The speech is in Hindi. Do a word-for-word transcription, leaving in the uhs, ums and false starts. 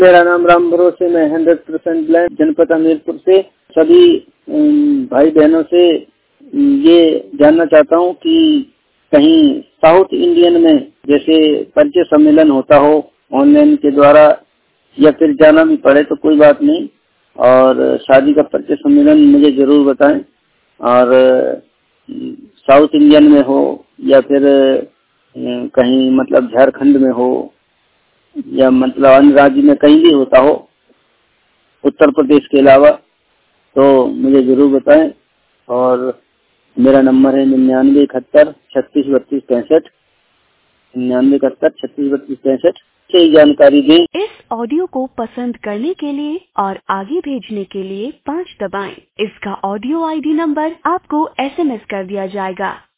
मेरा नाम राम भरोसे, मैं हंड्रेड परसेंट ब्लाइंड, जनपद हमीरपुर से। सभी भाई बहनों से ये जानना चाहता हूँ कि कहीं साउथ इंडियन में जैसे परिचय सम्मेलन होता हो ऑनलाइन के द्वारा, या फिर जाना भी पड़े तो कोई बात नहीं, और शादी का परिचय सम्मेलन मुझे जरूर बताएं। और साउथ इंडियन में हो या फिर कहीं मतलब झारखंड में हो या मतलब अन्य राज्य में कहीं भी होता हो उत्तर प्रदेश के अलावा, तो मुझे जरूर बताएं। और मेरा नंबर है निन्यानवे इकहत्तर छत्तीस बत्तीस पैंसठ, निन्यानवे इकहत्तर छत्तीस बत्तीस पैंसठ से जानकारी दें। इस ऑडियो को पसंद करने के लिए और आगे भेजने के लिए पाँच दबाएं। इसका ऑडियो आईडी नंबर आपको एसएमएस कर दिया जाएगा।